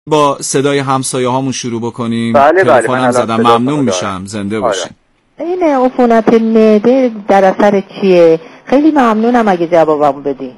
با صدای همسایه هامون شروع بکنیم. بله تلفن هم زدم، ممنون میشم. زنده باشین. این عفونت معده در اثر چیه؟ خیلی ممنونم اگه جوابمو بدی.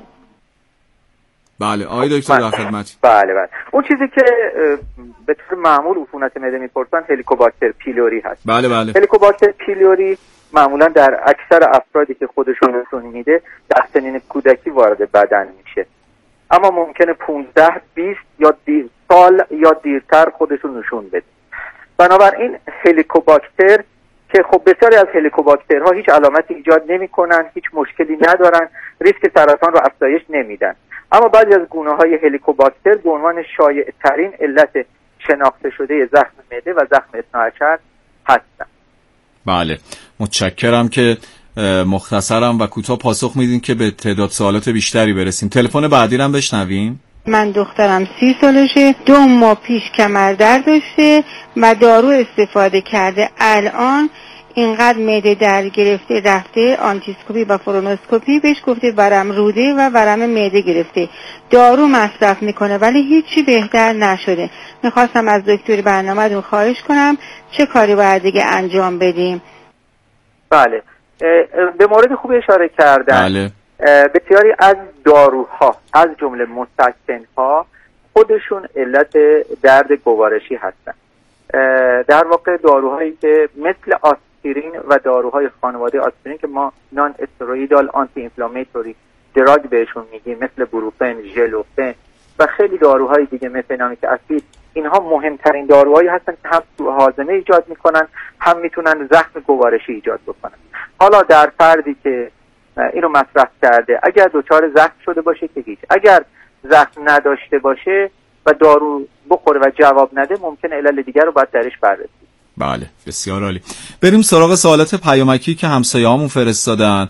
بله آقای دکتر در خدمتی. بله اون چیزی که به طور معمول عفونت معده میپرسن هلیکوباکتر پیلوری هست. بله هلیکوباکتر پیلوری معمولا در اکثر افرادی که خودشون نشون میده در سنین کودکی وارد بدن میشه، اما ممکنه 15 20 یا سال یا دیرتر خودشون نشون بده. بنابراین هلیکوباکتر که خب بسیاری از هلیکوباکترها هیچ علامتی ایجاد نمی‌کنن، هیچ مشکلی ندارن، ریسک سرطان رو افزایش نمیدن، اما بعضی از گونه‌های هلیکوباکتر به عنوان شایع‌ترین علت شناخته شده زخم معده و زخم اثناعشر هستن. بله متشکرم که مختصرم و کوتاه پاسخ میدین که به تعداد سوالات بیشتری برسیم. تلفن بعدی رو هم بشنویم. من دخترم 30 سالشه، 2 ماه پیش کمر درد داشته و دارو استفاده کرده. الان اینقدر معده درد گرفته، رفته آنتیسکوپی و فرونوسکوپی، بهش گفته ورم روده و ورم معده گرفته، دارو مصرف میکنه ولی هیچی بهتر نشده. میخواستم از دکتر برنامه‌تون خواهش کنم چه کاری باید دیگه انجام بدیم؟ بله به مورد خوبی اشاره کردن. بله. بسیاری از داروها از جمله مسکن‌ها خودشون علت درد گوارشی هستن. در واقع داروهایی که مثل آسپرین و داروهای خانواده آسپرین که ما نان استروئیدال آنتی اینفلامیتوری دراگ بهشون میگیم، مثل بروفن، ژلوفن و خیلی داروهای دیگه مثل نامیک اسید، اینها مهمترین داروهایی هستن که هم سوء هاضمه ایجاد میکنن، هم میتونن زخم گوارشی ایجاد بکنن. حالا در فردی که اینو مصرف کرده اگر دچار زخم شده باشه که هیچ، اگر زخم نداشته باشه و دارو بخوره و جواب نده ممکنه علل دیگر رو باید درش بررسی. بله بسیار عالی. بریم سراغ سوالات پیامکی که همسایه‌هامون فرستادن.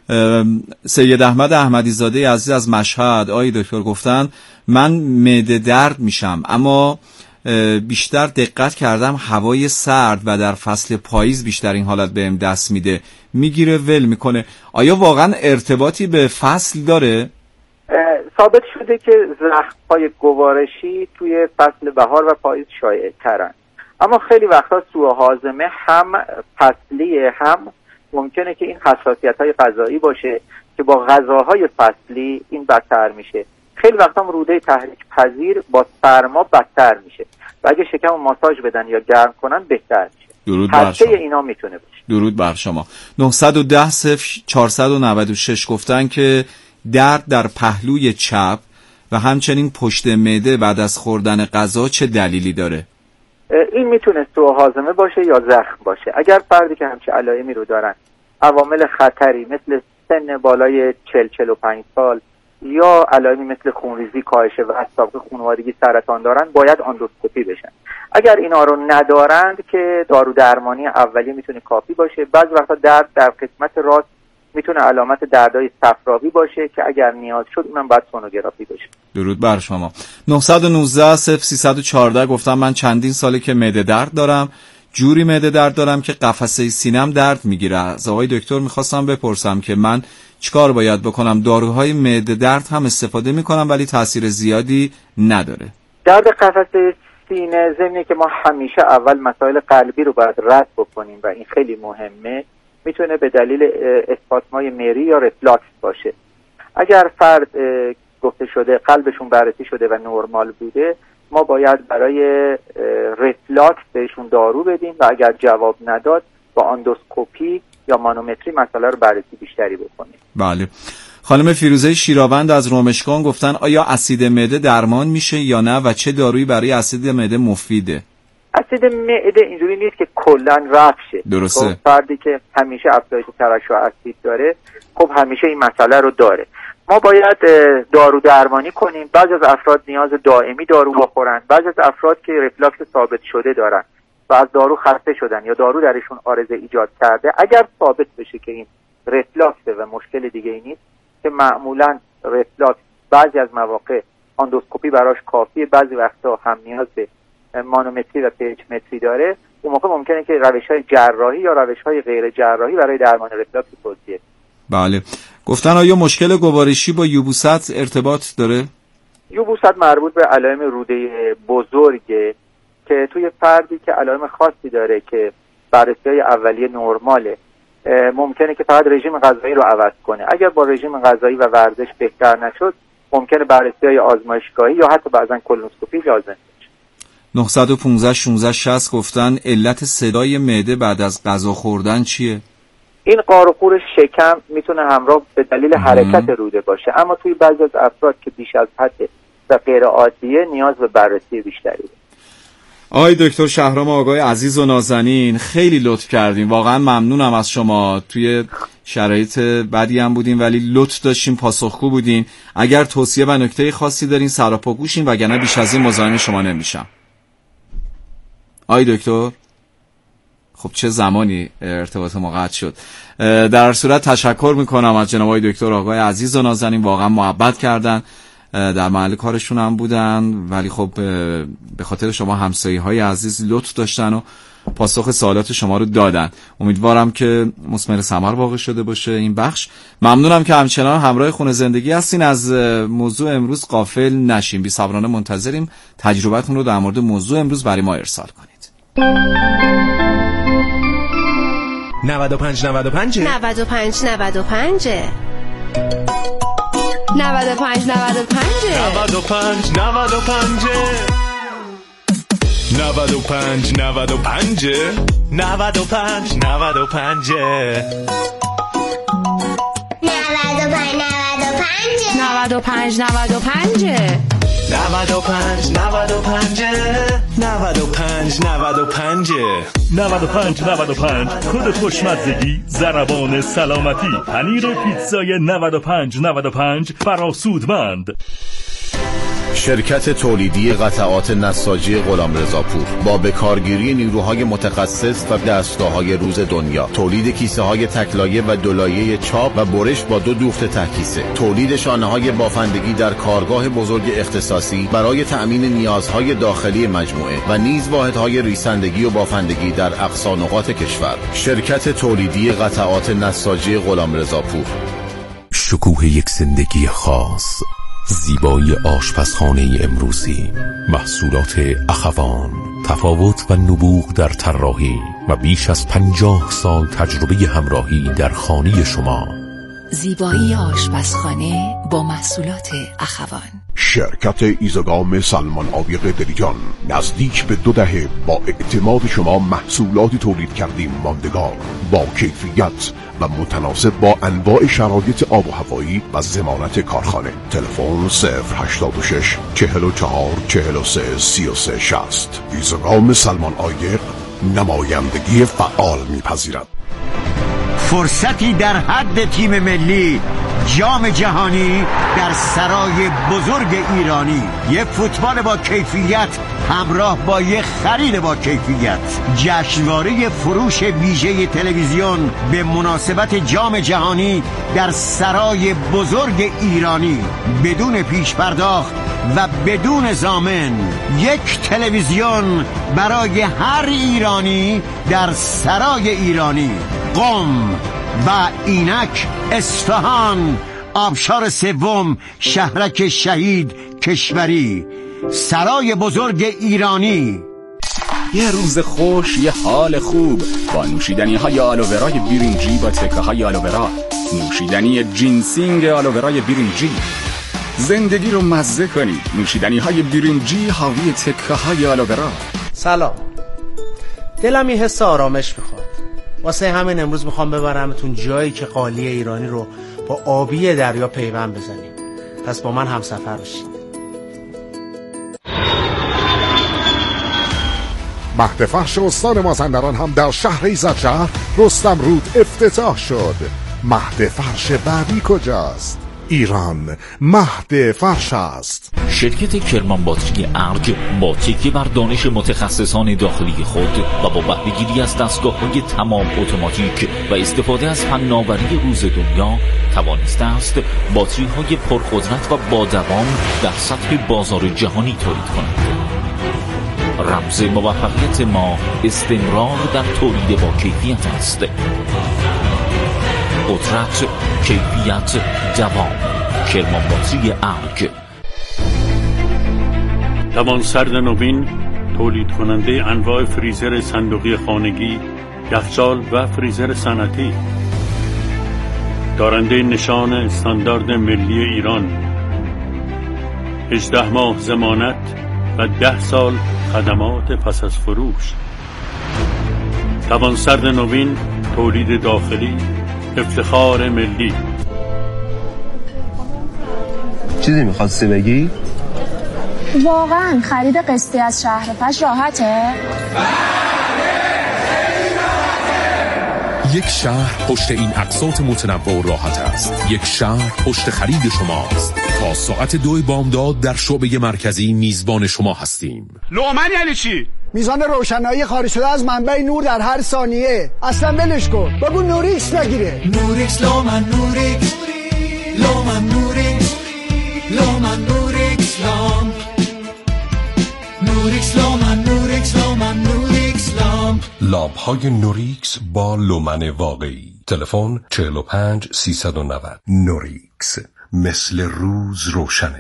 سید احمد احمدی زاده عزیز از مشهد، آقای دکتر گفتن من معده درد میشم اما بیشتر دقت کردم هوای سرد و در فصل پاییز بیشتر این حالت بهم دست میده، میگیره ول میکنه. آیا واقعا ارتباطی به فصل داره؟ ثابت شده که زخم‌های گوارشی توی فصل بهار و پاییز شایع ترن، اما خیلی وقتا سوء هاضمه هم فصلیه، هم ممکنه که این حساسیت‌های غذایی باشه که با غذاهای فصلی این بدتر میشه. خیلی وقتا هم روده تحریک پذیر با سرما بدتر میشه و اگه شکم رو ماساژ بدن یا گرم کنن بهتر میشه. درود بر شما. اینا میتونه باشه. درود بر شما. 910 0496 گفتن که درد در پهلوی چپ و همچنین پشت معده بعد از خوردن غذا چه دلیلی داره؟ این میتونه سوء هاضمه باشه یا زخم باشه. اگر فردی که همچین علائمی رو دارن عوامل خطری مثل سن بالای 40-45 سال یا علائمی مثل خونریزی، کاهش وزن، سابقه خانوادگی، سرطان دارن باید اندوسکوپی بشن. اگر اینا رو ندارند که دارو درمانی اولیه میتونه کافی باشه. بعضی وقتا درد در قسمت راست میتونه علامت دردهای صفراوی باشه که اگر نیاز شد اونم باید سونوگرافی بشه. درود بر شما. 919 0314 گفتم من چندین ساله که معده درد دارم، جوری معده درد دارم که قفسه سینم درد میگیره. از آقای دکتر میخواستم بپرسم که من چیکار باید بکنم؟ داروهای معده درد هم استفاده میکنم ولی تاثیر زیادی نداره. درد قفسه سینه ضمنی که ما همیشه اول مسائل قلبی رو باید رد بکنیم و این خیلی مهمه. میتونه به دلیل اسپاسمای مری یا رفلاکس باشه. اگر فرد گفته شده قلبشون بررسی شده و نرمال بوده، ما باید برای رفلاکس بهشون دارو بدیم و اگر جواب نداد با اندوسکوپی یا مانومتری مسئله رو بررسی بیشتری بکنیم. بله. خانم فیروزه شیراوند از رومشگان گفتن آیا اسید معده درمان میشه یا نه و چه دارویی برای اسید معده مفیده؟ اسید معده اینجوری نیست که کلا رفع شه. درسته. فردی که همیشه افزایش ترشح اسید داره خب همیشه این مسئله رو داره. ما باید دارو درمانی کنیم. بعضی از افراد نیاز دائمی دارو بخورن، بعضی از افراد که رفلاکس ثابت شده دارن و از دارو خسته شدن یا دارو درشون عارضه ایجاد کرده، اگر ثابت بشه که این رفلاکس و مشکل دیگه ای نیست که معمولا رفلاکس بعضی از مواقع اندوسکوپی براش کافیه، بعضی وقتا هم نیاز به مانومتری و پیچ متری داره، اون موقع ممکنه که روش‌های جراحی یا روش‌های غیر جراحی برای درمان رفلاکس توصیه. بله. گفتن آیا مشکل گوارشی با یبوست ارتباط داره؟ یبوست مربوط به علائم روده بزرگه که توی فردی که علائم خاصی داره که بررسی‌های اولیه نرماله، ممکنه که فقط رژیم غذایی رو عوض کنه. اگر با رژیم غذایی و ورزش بهتر نشد، ممکنه بررسی‌های آزمایشگاهی یا حتی بعضا کولونوسکوپی لازم بشه. 915 16 60 گفتن علت صدای معده بعد از غذا خوردن چیه؟ این قار و خور شکم میتونه همراه به دلیل حرکت روده باشه، اما توی بعضی از افراد که بیش از حد و غیر عادیه نیاز به بررسی بیشتری داره. آقای دکتر شهرام آقای عزیز و نازنین، خیلی لطف کردیم، واقعا ممنونم از شما. توی شرایط بدی هم بودین ولی لطف داشتین، پاسخگو بودین. اگر توصیه و نکته خاصی دارین سراپا گوشین، وگرنه بیش از این مزاحم شما نمیشم. آقای دکتر، خب چه زمانی ارتباط ما قطع شد. در صورت تشکر میکنم از جناب آقای دکتر آقای عزیز و نازنین، واقعا محبت کردن، در محل کارشون هم بودن، ولی خب به خاطر شما همسایه‌های عزیز لطف داشتن و پاسخ سوالات شما رو دادن. امیدوارم که مثمر ثمر واقع شده باشه این بخش. ممنونم که همچنان همراه خونه زندگی هستین. از موضوع امروز غافل نشین، بی‌صبرانه منتظریم تجربتون رو در مورد موضوع امروز برای ما ارسال کنید. 95 95 95 95 95 95 95 95 95 95 95 95 95 95 95 کد خوشمزگی، ضربان سلامتی، پنیر پیتزای 95 فراسودمند. شرکت تولیدی قطعات نساجی غلامرضاپور با بکارگیری نیروهای متخصص و دستگاه‌های روز دنیا، تولید کیسه‌های تکلایه و دولایه چاپ و برش با 2 دوخت ته‌کیسه، تولید شانه‌های بافندگی در کارگاه بزرگ اختصاصی برای تأمین نیازهای داخلی مجموعه و نیز واحدهای ریسندگی و بافندگی در اقصا نقاط کشور. شرکت تولیدی قطعات نساجی غلامرضاپور. شکوه یک زندگی خاص، زیبایی آشپزخانه امروزی، محصولات اخوان، تفاوت و نبوغ در طراحی و بیش از 50 سال تجربه همراهی در خانه شما. زیبایی آشپزخانه با محصولات اخوان. شرکت ایزوگام سلمان آبی قدریجان نزدیک به 2 دهه با اعتماد شما محصولاتی تولید کردیم ماندگار، با کیفیت و متناسب با انواع شرایط آب و هوایی و ضمانت کارخانه. تلفن 086 44 43 33 60. ایزوگام سلمان آیق نمایندگی فعال میپذیرد. فرصتی در حد تیم ملی، جام جهانی در سرای بزرگ ایرانی. یه فوتبال با کیفیت همراه با یه خرید با کیفیت. جشنواره فروش ویژه تلویزیون به مناسبت جام جهانی در سرای بزرگ ایرانی، بدون پیش پرداخت و بدون ضامن. یک تلویزیون برای هر ایرانی در سرای ایرانی. قم و اینک، اصفهان، آبشار 3، شهرک شهید کشوری، سرای بزرگ ایرانی. یه روز خوش، یه حال خوب با نوشیدنی های آلوورای برنجی با تکه های آلوورا، نوشیدنی جینسینگ آلوورای برنجی. زندگی رو مزه کنید، نوشیدنی های برنجی حاوی تکه های آلوورا. سلام، دلم یه حس آرامش میخواد، واسه همین امروز میخوام ببرمتون جایی که قالی ایرانی رو با آبی دریا پیوند بزنیم. پس با من همسفر بشید. مهد فرش استان مازندران هم در شهر ایزدشهر رستم رود افتتاح شد. مهد فرش بعدی کجاست؟ ایران مهد فرش است. شرکت کرمان باتری ارج با تکیه بر دانش متخصصان داخلی خود و با بهره‌گیری از دستگاه‌های تمام اتوماتیک و استفاده از فناوری روز دنیا توانسته است باتری‌های پرقدرت و با دوام در سطح بازار جهانی تولید کند. رمز موفقیت ما استمرار در تولید با کیفیت است. قدرت، کیفیت، دوام. کرمان باتری ارج. توانسرد نوین تولید کننده انواع فریزر صندوقی خانگی، یخچال و فریزر صنعتی، دارنده نشان استاندارد ملی ایران، 18 ماه ضمانت و 10 سال خدمات پس از فروش. توانسرد نوین تولید داخلی، افتخار ملی. چیزی میخواستی بگی؟ واقعا خرید قسطی از شهرفش راحته؟ یک شهر پشت این اقساط متنوع و راحت است. یک شهر پشت خرید شماست. تا ساعت 2 بامداد در شعبه مرکزی میزبان شما هستیم. لومن یعنی چی؟ میزان روشنایی خارج شده از منبع نور در هر ثانیه. اصلا ولش کن، بگو نوریکس بگیره. نوریکس لومن نوریکس لومن نوریکس لومن نوریکس لامپ نوریکس لومن نوریکس لومن نوریکس لامپ. لامپ های نوریکس با لومن واقعی. تلفن 45 390. نوریکس، مثل روز روشنه.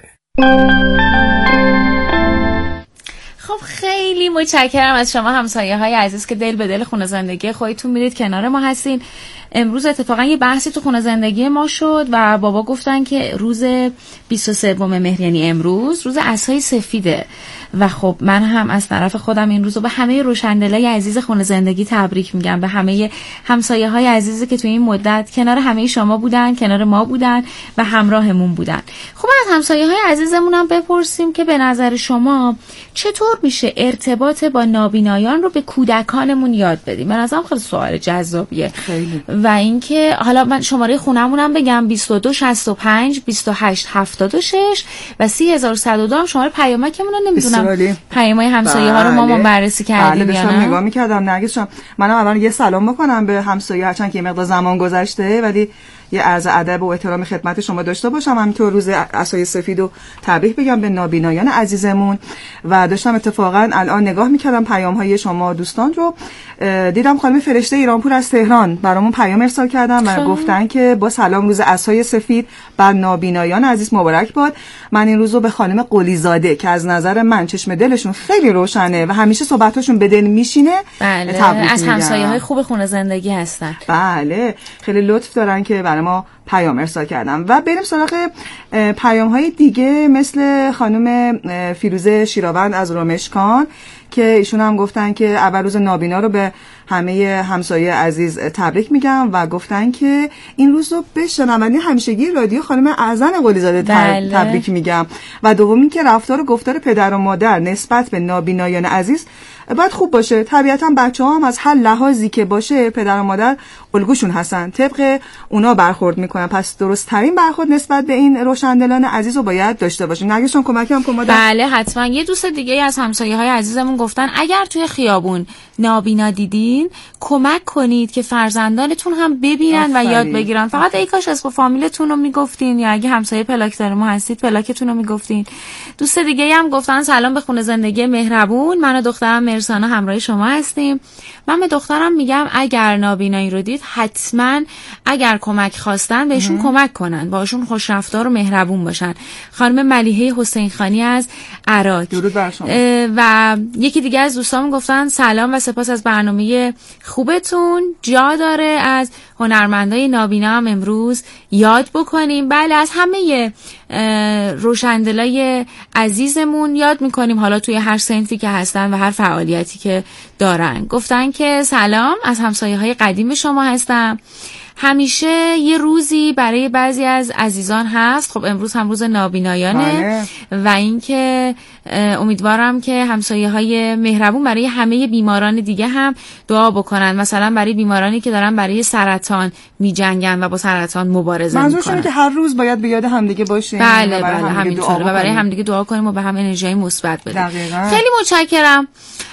خب خیلی متشکرم از شما همسایه های عزیز که دل به دل خونه زندگی خودتون میرید کنار ما هستین. امروز اتفاقا یه بحثی تو خونه زندگی ما شد و بابا گفتن که روز 23 مهر یعنی امروز روز عصای سفیده و خب من هم از طرف خودم این روزو به همه روشندلای عزیز خونه زندگی تبریک میگم، به همه همسایه های عزیزی که تو این مدت کنار همه شما بودن، کنار ما بودن و همراهمون بودن. خب از همسایه های عزیزمون هم بپرسیم که به نظر شما چطور میشه ارتباط با نابینایان رو به کودکانمون یاد بدیم؟ به نظرم خیلی سوال جذابیه. خیلی. و اینکه حالا من شماره خونمونم بگم 22 65 28 76 و 30102 هم شماره پیامکمون رو نمیدونم پیامای همسایه ها رو ما بررسی کردیم یا نه؟ نگاه می‌کردم نرگس جان. منم اول یه سلام بکنم به همسایه، هرچند که یه مقدار زمان گذشته ولی یه عرض ادب و احترام خدمت شما داشته باشم. همینطور روز عصای سفید و تبریک بگم به نابینایان عزیزمون. و داشتم اتفاقا الان نگاه میکردم پیام‌های شما دوستان رو، دیدم خانم فرشته ایرانپور از تهران برامون پیام ارسال کردن و گفتن که با سلام روز عصای سفید بر نابینایان عزیز مبارک باد. من این روزو به خانم قلیزاده که از نظر من چشم دلشون خیلی روشنه و همیشه صحبتاشون به دل میشینه از همسایه‌های خوب خونه زندگی هستن. بله خیلی لطف دارن که برای ما پیام ارسال کردم. و بریم سراغ پیام‌های دیگه مثل خانم فیروزه شیراوند از رامشکان که ایشون هم گفتن که اول روز نابینا رو به همه همسایه عزیز تبریک میگم و گفتن که این روز رو به شنونده همیشگی رادیو خانم اعظم قلیزاده تبریک میگم. و دومی که رفتار و گفتار پدر و مادر نسبت به نابینایان عزیز باید خوب باشه. طبیعتا بچه‌ها هم از هر لحاظی که باشه پدر و مادر الگوشون هستن، طبق اونا برخورد میکنن، پس درست ترین برخورد نسبت به این روشندلان عزیز رو باید داشته باشیم. نگهشون کمکم کن مادر. بله حتما. یه دوست دیگه از همسایه‌های عزیزمون گفتن اگر توی خیابون نابینا دیدین کمک کنید که فرزندانتون هم ببینن و یاد بگیرن. فقط ای کاش اسم فامیلتون رو میگفتین یا اگه همسایه پلاکدار ما هستید پلاکتون رو میگفتین. دوست دیگه هم گفتن سلام به خونه زندگی مهربون، من و دخترم مرسانا همراه شما هستیم. من به دخترم میگم اگر نابینایی رو دید حتما اگر کمک خواستن بهشون کمک کنن، باشون خوش رفتار و مهربون باشن. خانم ملیحه حسین خانی از عراق. درود بر شما. و یکی دیگه از دوستام گفتن سلام و سپاس از برنامه خوبتون، جا داره از هنرمندای نابینا هم امروز یاد بکنیم. بله از همه روشندلای عزیزمون یاد میکنیم، حالا توی هر صنفی که هستن و هر فعالیتی که دارن. گفتن که سلام از همسایه های قدیم شما هستم. همیشه یه روزی برای بعضی از عزیزان هست، خب امروز هم روز نابینایانه و اینکه امیدوارم که همسایه های مهربون برای همه بیماران دیگه هم دعا بکنن، مثلا برای بیمارانی که دارن برای سرطان میجنگن و با سرطان مبارزه میکنن. منظورشونه که هر روز باید به یاد همدیگه باشیم. بله همینطوره و برای همدیگه دعا کنیم و به هم انرژی مثبت بدیم. خیلی متشکرم.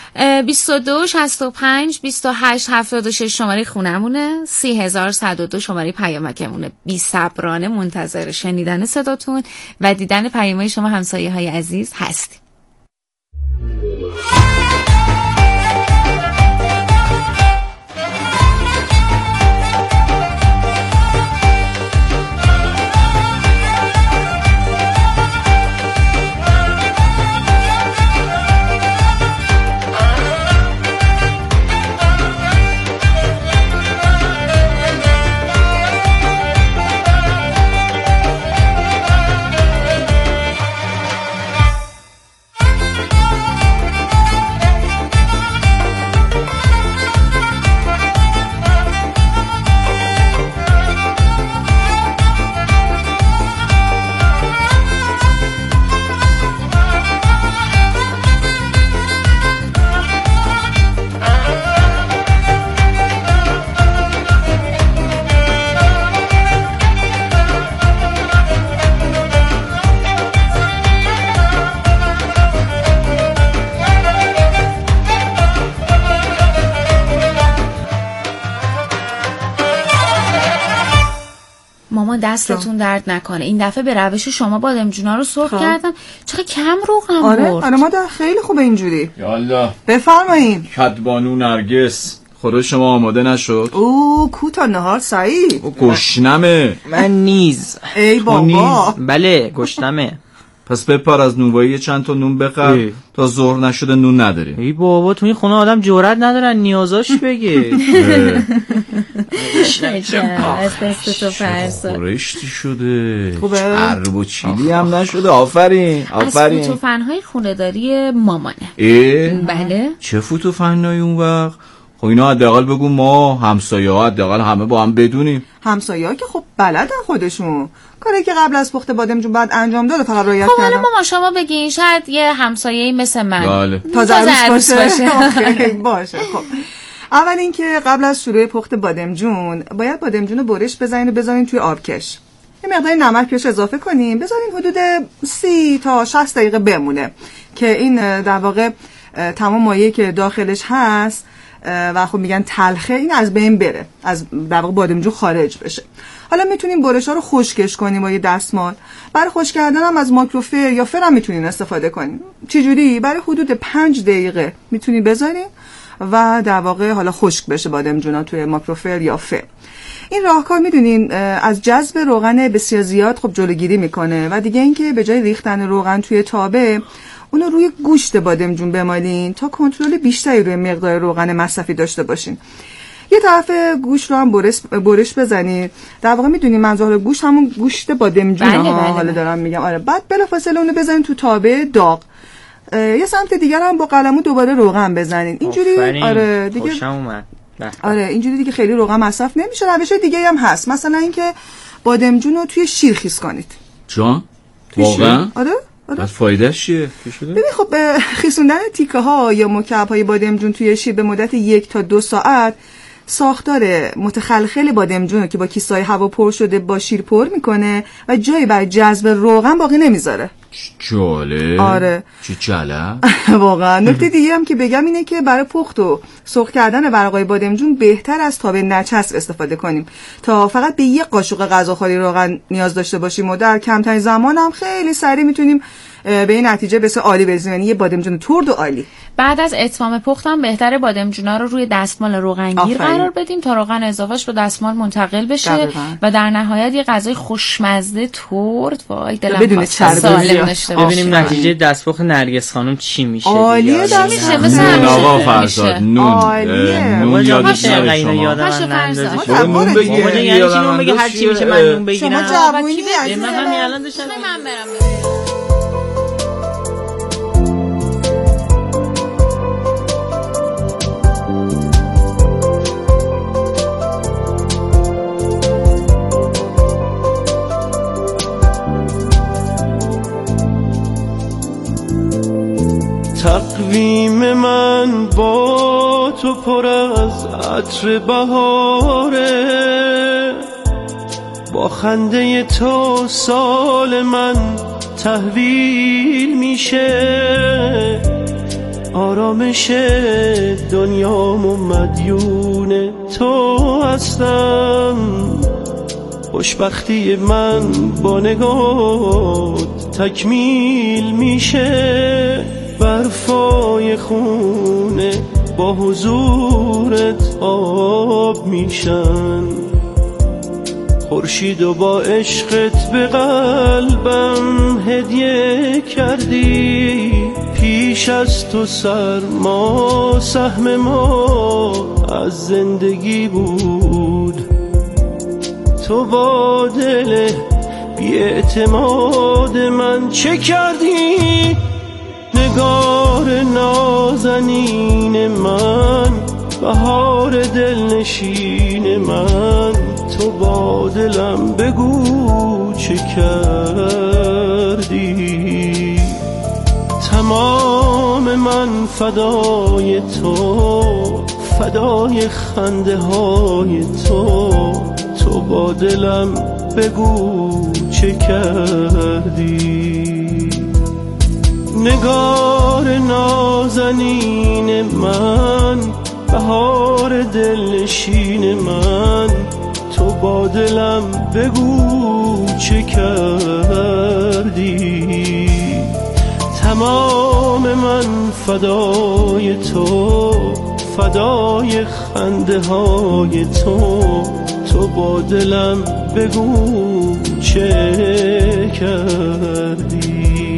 22 65 28 76 شماره خونمونه، 30102 شماره پیامکمونه. بی صبرانه منتظر شنیدن صداتون و دیدن پیامهای شما همسایه های عزیز هستیم. اما دستتون درد نکنه. این دفعه به روش شما بادمجونا رو سرخ کردم. چقدر کم روغن برد. آره مادر خیلی خوبه اینجوری. یالا بفرمایین. کدبانو نرگس، خدا شما آماده نشد؟ او کوتا نهار سعید. گشنمه. من نیز. ای بابا. بله گشنمه. پس بپر از نونوایی چند تا نون بخر تا ظهر نشده نون نداریم. ای بابا تو این خونه آدم جرئت ندارن نیازاش بگه. از دست تو فرسا رشتی شده. خوبه؟ چرب و چیلی هم نشده. آفرین آفرین. از فوتوفن‌های خونه‌داری مامانه. بله. چه فوتوفنایی اون وقت؟ خب اینا حداقل بگو ما همسایه‌ها حداقل همه با هم بدونیم. همسایه‌ها که خب بلدن خودشون. کاری که قبل از پخت بادمجون بعد انجام داده فقط رعایت کردن. خب حالا ماما شما بگین شاید یه همسایه‌ای مثل من. بله. تازه عروس باشه. باشه. خب اول اینکه قبل از شروع پخت بادمجون باید بادمجون رو برش بزنین و بذارین توی آبکش. یه مقدار نمک بهش اضافه کنین، بذارین حدود 30 تا 60 دقیقه بمونه که این در واقع تمام مایعی که داخلش هست و خب میگن تلخه این از بین بره، از در واقع بادمجون خارج بشه. حالا میتونین برشا رو خشکش کنین با یه دستمال. برای خشک کردن هم از ماکروفر یا فر هم میتونین استفاده کنین. چجوری؟ برای حدود 5 دقیقه میتونین بذارین و در واقع حالا خشک بشه بادمجونا توی ماکروفر یا فر. این راهکار میدونین از جذب روغن بسیار زیاد خب جلوگیری میکنه و دیگه اینکه به جای ریختن روغن توی تابه اونو روی گوشت بادمجون بمالین تا کنترل بیشتری روی مقدار روغن مصرفی داشته باشین. یه طرف گوشت رو هم برش بزنید. در واقع میدونین منظور گوشت همون گوشت بادمجونه ها. حالا دارم میگم آره. بعد بلافاصله اونو بزنین تو تابه داغ. یه سمت دیگر هم با قلمو دوباره روغن بزنین. اینجوری آره دیگه خوشم اومد. آره اینجوری دیگه خیلی روغن مصرف نمیشه. روش‌های دیگه هم هست. مثلا اینکه بادمجون رو توی شیر خیس کنید. جان؟ واقعا؟ آره. بعد فایدهش چیه؟ ببین خب خیسوندن تیکه ها یا مکعب های بادمجون توی شیر به مدت 1 تا 2 ساعت ساختار متخلخل بادمجون رو که با کیسه‌های هوا پر شده با شیر پر میکنه و جایی برای جذب روغن باقی نمیذاره. جالب. آره. چه جالب. واقعا. نکته دیگه هم که بگم اینه که برای پخت و سرخ کردن ورقای بادمجون بهتر از تابه نچسب استفاده کنیم تا فقط به یک قاشق غذاخوری روغن نیاز داشته باشیم و در کمترین زمان هم خیلی سریع میتونیم به این نتیجه بسیار عالی برسیم. یعنی یه بادمجون ترد و عالی. بعد از اتمام پختم بهتره بادمجونا رو روی دستمال روغنگیر قرار بدیم تا روغن اضافهش به دستمال منتقل بشه و در نهایت یه غذای خوشمزه ترد وای دلم سالم داشته باشیم. ببینیم نتیجه دستپخت نرگس خانم چی میشه. عالیه میشه مثلا آقا فرزاد نون یادش نره شما. نون بگی یادم بگی هر چی میشه من نون بگیرم. شما جوونی من همین الان داشتم من برم. تقویم من با تو پر از عطر بهاره، با خنده تو سال من تحویل میشه، آرامش دنیام و مدیون تو هستم، خوشبختی من با نگات تکمیل میشه، برفای خونه با حضورت آب میشن، خورشید و با عشقت به قلبم هدیه کردی، پیش از تو سرما سهم ما از زندگی بود، تو با دل بی اعتماد من چه کردی؟ نگار نازنین من، بهار دلنشین من، تو با دلم بگو چه کردی؟ تمام من فدای تو، فدای خنده های تو، تو با دلم بگو چه کردی؟ نگار نازنین من، بهار دلنشین من، تو تو با دلم بگو چه کردی. تمام من فدای تو، فدای خنده های تو با دلم بگو چه کردی.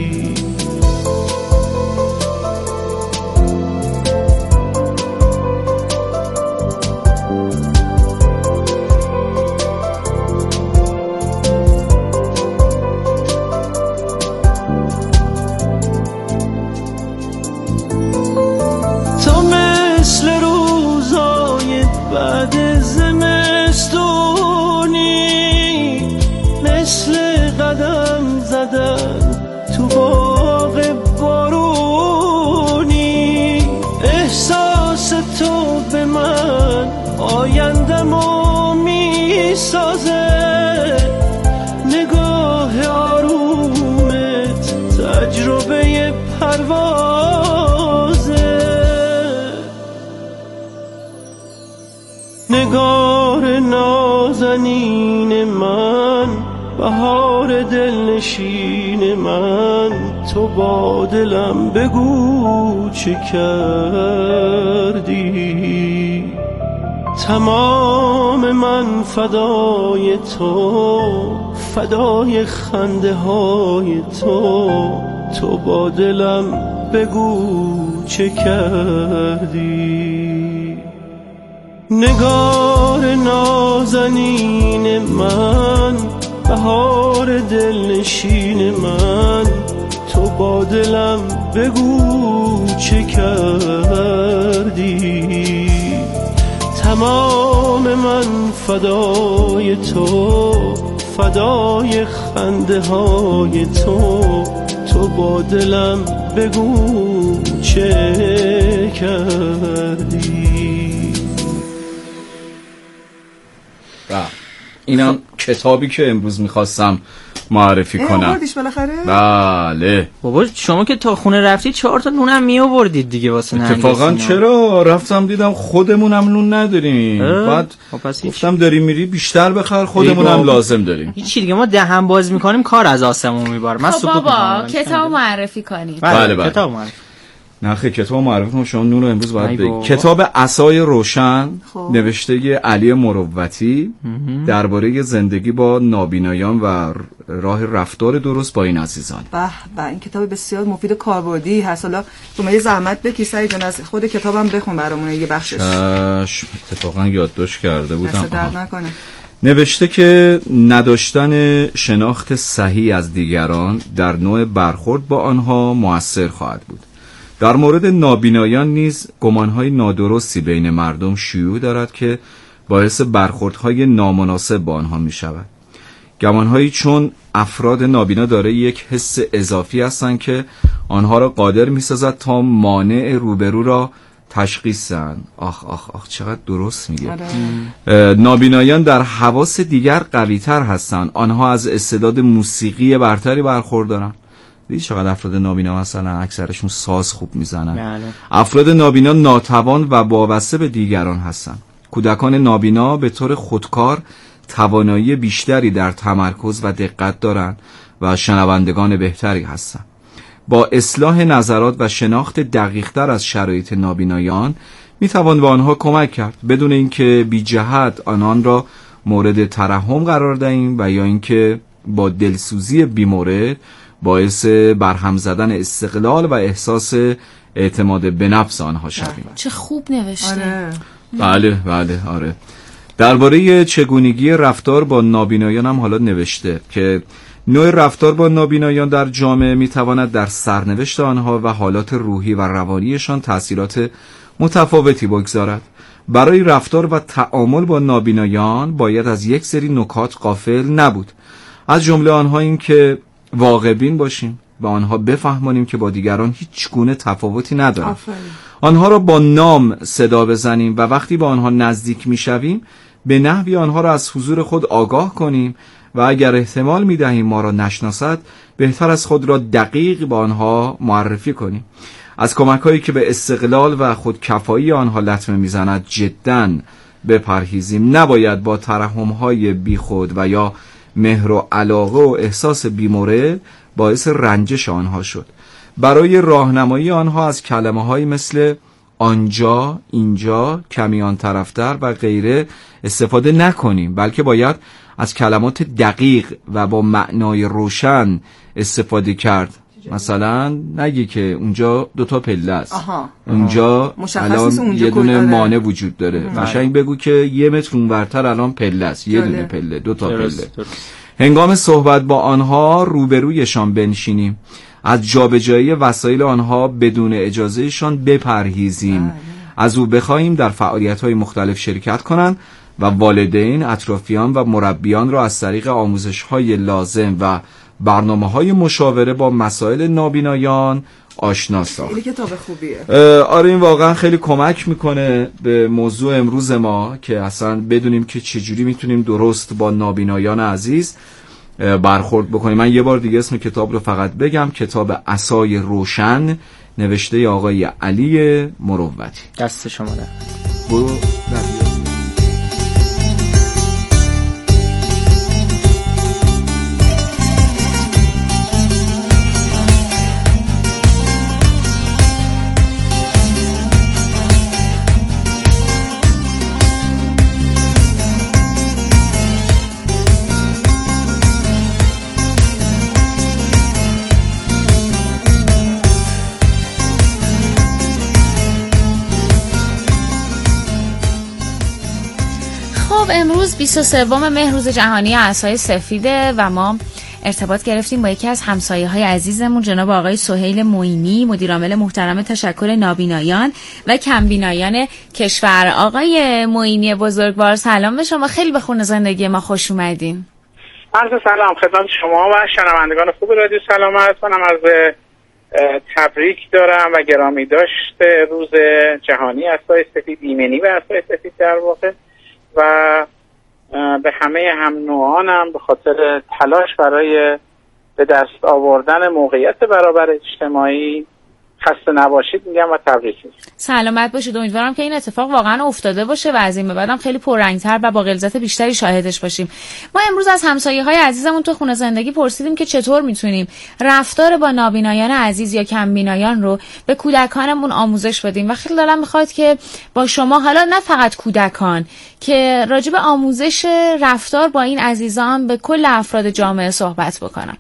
بعد زمستونی مثل قدم زدن تو باغ بارونی. احساس تو به من آیندمو میسازه، نگاه آرومت تجربه پروازه. نگار نازنین من، بهار دلنشین من، تو با دلم بگو چه کردی. تمام من فدای تو، فدای خنده های تو با دلم بگو چه کردی. نگار نازنین من، بهار دلنشین من، تو با دلم بگو چه کردی. تمام من فدای تو، فدای خنده های تو با دلم بگو چه کردی. اینم کتابی که امروز میخواستم معرفی کنم. آوردیش بالاخره؟ بله بابا شما که تا خونه رفتی 4 تا نونم می آوردید دیگه واسه نرگس. اتفاقا چرا رفتم دیدم خودمونم نون نداریم، بعد گفتم داری میری بیشتر بخر، خودمونم لازم داریم. هیچی دیگه، ما دهن باز میکنیم کار از آسمون میباره. من خب بابا کتاب معرفی کنید. بله کتاب معرفی. نخه کتاب معرفی کنم، شما نون رو امروز باید بگید. کتاب عصای روشن نوشته علی مروتی درباره زندگی با نابینایان و راه رفتار درست با این عزیزان. به این کتاب بسیار مفید و کاربردی هست. حالا شما یه زحمت بکی سعید جان، از خود کتابم بخون برامون یه بخشش. اتفاقا یادداشت کرده بودم. درد نکنه. نوشته که نداشتن شناخت صحیح از دیگران در نوع برخورد با آنها مؤثر خواهد بود. در مورد نابینایان نیز گمانهای نادرستی بین مردم شیوع دارد که باعث برخوردهای نامناسب با آنها می شود. گمانهایی چون افراد نابینا دارای یک حس اضافی هستند که آنها را قادر می سازد تا مانع روبرو را تشخیص دهند. آخ چقدر درست میگه. نابینایان در حواس دیگر قوی تر هستند. آنها از استعداد موسیقی برتری برخوردارند. دیدی چقدر افراد نابینا مثلا اکثرشون ساز خوب میزنن. افراد نابینا ناتوان و وابسته به دیگران هستند. کودکان نابینا به طور خودکار توانایی بیشتری در تمرکز و دقت دارند و شنوندگان بهتری هستند. با اصلاح نظرات و شناخت دقیق‌تر از شرایط نابینایان میتوان به آنها کمک کرد بدون اینکه بی جهت آنان را مورد ترحم قرار دهیم و یا اینکه با دلسوزی بی‌مورد باعث برهم زدن استقلال و احساس اعتماد به نفس آنها شویم. چه خوب نوشته. بله آره. درباره چگونگی رفتار با نابینایان هم حالا نوشته که نوع رفتار با نابینایان در جامعه میتواند در سرنوشت آنها و حالات روحی و روانیشان تأثیرات متفاوتی بگذارد. برای رفتار و تعامل با نابینایان باید از یک سری نکات غافل نبود. از جمله آنها این که واقع‌بین باشیم و آنها بفهمانیم که با دیگران هیچ گونه تفاوتی ندارند. آنها را با نام صدا بزنیم و وقتی با آنها نزدیک میشویم به نحوی آنها را از حضور خود آگاه کنیم و اگر احتمال میدهیم ما را نشناسد بهتر از خود را دقیق با آنها معرفی کنیم. از کمک‌هایی که به استقلال و خودکفایی آنها لطمه میزند جداً بپرهیزیم. نباید با ترحم‌های بیخود و یا مهر و علاقه و احساس بیمورد باعث رنجش آنها شد. برای راهنمایی آنها از کلمه‌هایی مثل آنجا، اینجا، کمیان طرفتر و غیره استفاده نکنیم، بلکه باید از کلمات دقیق و با معنای روشن استفاده کرد. مثلا نگی که اونجا 2 پله است، اونجا الان یه دونه مانع وجود داره. قشنگ بگو که 1 متر اونورتر الان پله است، 1 دونه پله، 2 پله. هنگام صحبت با آنها روبرویشان بنشینیم، از جابجایی وسایل آنها بدون اجازهشان بپرهیزیم، از او بخواهیم در فعالیت‌های مختلف شرکت کنند و والدین، اطرافیان و مربیان را از طریق آموزش‌های لازم و برنامه‌های مشاوره با مسائل نابینایان آشنا ساخت. خیلی کتاب خوبیه. آره این واقعا خیلی کمک میکنه به موضوع امروز ما که اصلا بدونیم که چجوری میتونیم درست با نابینایان عزیز برخورد بکنیم. من یه بار دیگه اسم کتاب رو فقط بگم، کتاب عصای روشن، نوشته آقای علی مروتی. دست شما در برو امروز 23 مهر روز جهانی عصای سفیده و ما ارتباط گرفتیم با یکی از همسایه‌های عزیزمون جناب آقای سهیل معینی، مدیرعامل محترم تشکل نابینایان و کمبینایان کشور. آقای معینی بزرگوار سلام به شما، خیلی به خون زندگی ما خوش اومدین. عرض سلام خدمت شما و شنوندگان خوب رادیو سلام عرض کنم. از تبریک دارم و گرامی داشت روز جهانی عصای سفید، ایمنی به عصای سفید در واقع، و به همه هم نوعانم به خاطر تلاش برای به دست آوردن موقعیت برابر اجتماعی خسته نباشید میگم و تبریک میگم. سلامت باشید. امیدوارم که این اتفاق واقعا افتاده باشه و از این به بعدم خیلی پررنگ‌تر و با غلظت بیشتری شاهدش باشیم. ما امروز از همسایه‌های عزیزمون تو خونه زندگی پرسیدیم که چطور میتونیم رفتار با نابینایان عزیز یا کمبینایان رو به کودکانمون آموزش بدیم و خیلی دلم میخواد که با شما، حالا نه فقط کودکان، که راجع به آموزش رفتار با این عزیزان به کل افراد جامعه صحبت بکنم.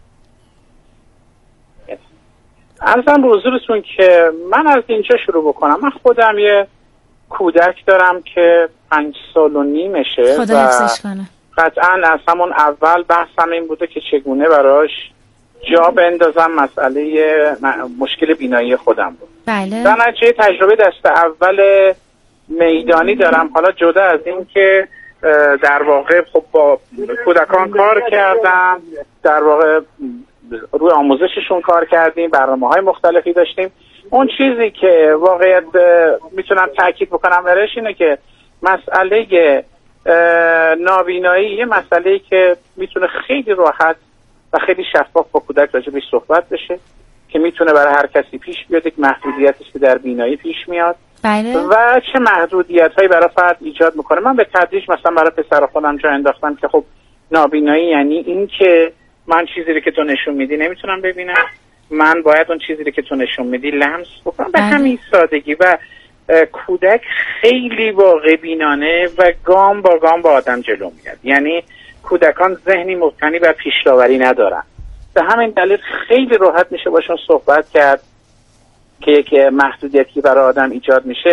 عرضم به حضورتون که من از اینجا شروع بکنم. من خودم یه کودک دارم که 5 سال و نیمشه خدا حفظش کنه. قطعا از همون اول بحثم این بوده که چگونه براش جا بندازم مسئله مشکل بینایی خودم بود. بله. در نتیجه تجربه دست اول میدانی دارم. حالا جدا از این که در واقع خب با کودکان کار کردم، در واقع روی آموزششون کار کردیم، برنامه‌های مختلفی داشتیم. اون چیزی که واقعیت میتونم تاکید بکنم برش اینه که مسئله نابینایی یه مسئله‌ای که میتونه خیلی راحت و خیلی شفاف با کودک راجع بهش صحبت بشه، که میتونه برای هر کسی پیش بیاد، یک محدودیتی که در بینایی پیش میاد. بله. و چه محدودیت‌هایی برای فرد ایجاد میکنه. من به تدریج مثلا برای پسر خودم جا انداختم که خب نابینایی یعنی این که من چیزی رو که تو نشون میدی نمیتونم ببینم، من باید اون چیزی رو که تو نشون میدی لمس بکنم. به همین سادگی. و کودک خیلی واقع بینانه و گام با گام با آدم جلو میاد. یعنی کودکان ذهنی مبتنی بر پیش‌داوری ندارن. به همین دلیل خیلی راحت میشه باشون صحبت کرد که یک محدودیتی برای آدم ایجاد میشه